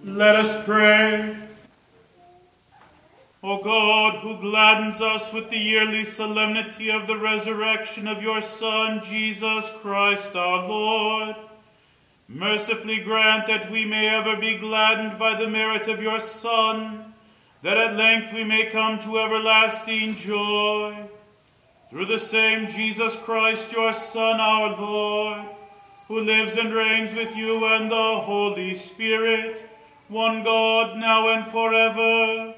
Let us pray. O God, who gladdens us with the yearly solemnity of the resurrection of your Son, Jesus Christ our Lord, mercifully grant that we may ever be gladdened by the merit of your Son, that at length we may come to everlasting joy. Through the same Jesus Christ, your Son, our Lord, who lives and reigns with you and the Holy Spirit, one God, now and forever.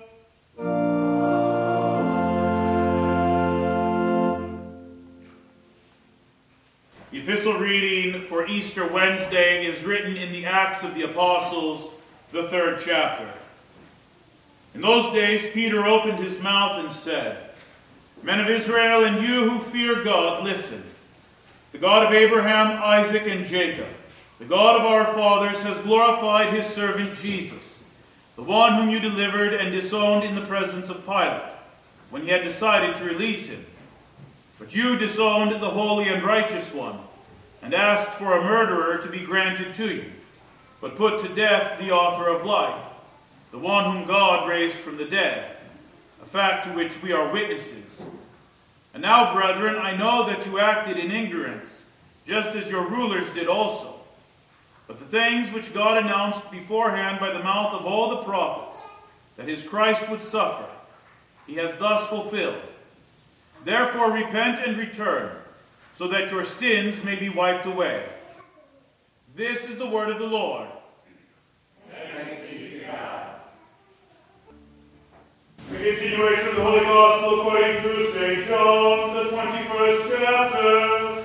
The epistle reading for Easter Wednesday is written in the Acts of the Apostles, the 3rd chapter. In those days Peter opened his mouth and said, Men of Israel, and you who fear God, listen. The God of Abraham, Isaac, and Jacob, the God of our fathers, has glorified his servant Jesus, the one whom you delivered and disowned in the presence of Pilate, when he had decided to release him. But you disowned the holy and righteous one, and asked for a murderer to be granted to you, but put to death the author of life, the one whom God raised from the dead, a fact to which we are witnesses. And now, brethren, I know that you acted in ignorance, just as your rulers did also. But the things which God announced beforehand by the mouth of all the prophets, that his Christ would suffer, he has thus fulfilled. Therefore repent and return, so that your sins may be wiped away. This is the word of the Lord. Thanks be to God. The continuation of the Holy Gospel according to St. John, the 21st chapter.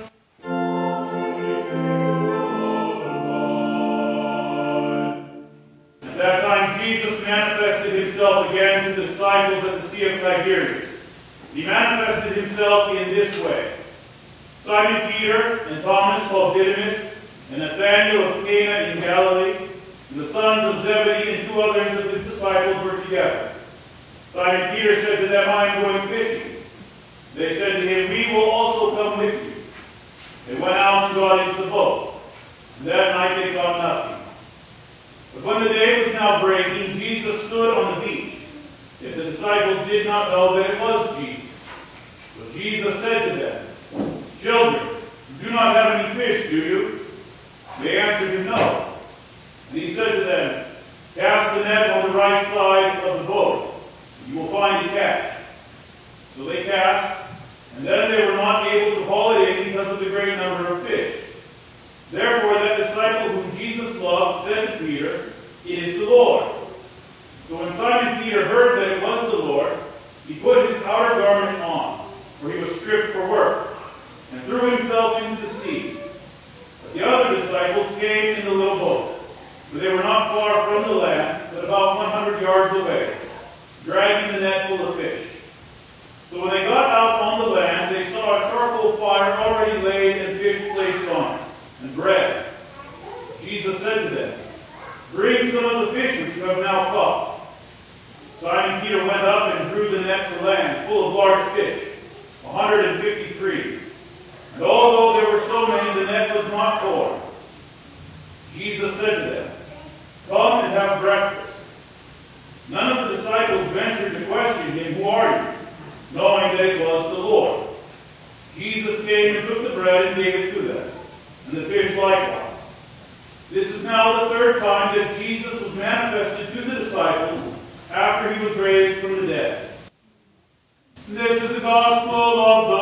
At that time Jesus manifested himself again to the disciples at the Sea of Tiberias. He manifested himself in this way. Simon Peter and Thomas called Didymus, and Nathanael of Cana in Galilee, and the sons of Zebedee and 2 others of his disciples were together. Simon Peter said to them, I am going fishing. They said to him, we will also come with you. They went out and got into the boat, and that night they caught nothing. But when the day was now breaking, Jesus stood on the beach. Yet the disciples did not know that it was Jesus. So Jesus said to them, Children, you do not have any fish, do you? They answered him, No. And he said to them, Cast the net on the right side of the boat, and you will find a catch. So they cast, and then they were not able to haul it in because of the great number of fish. Therefore that disciple whom Jesus loved said to Peter, It is the Lord. So when Simon Peter heard that it was the Lord, he put his outer garment on, for he was stripped for work, and threw himself into the sea. But the other disciples came in the little boat, for they were not far from the land, but about 100 yards away, dragging the net full of fish. So when they got out on the land, they saw a charcoal fire already laid and fish placed on it, and bread. Jesus said to them, Bring some of the fish which you have now caught. Simon Peter went up and drew the net to land, full of large fish, 153. And although there were so many, the net was not torn. Jesus said to them, Come and have breakfast. None of the disciples ventured to question him, Who are you? Knowing that it was the Lord. Jesus came and took the bread and gave it to them, and the fish likewise. This is now the 3rd time that Jesus was manifested to the disciples after he was raised from the dead. This is the gospel of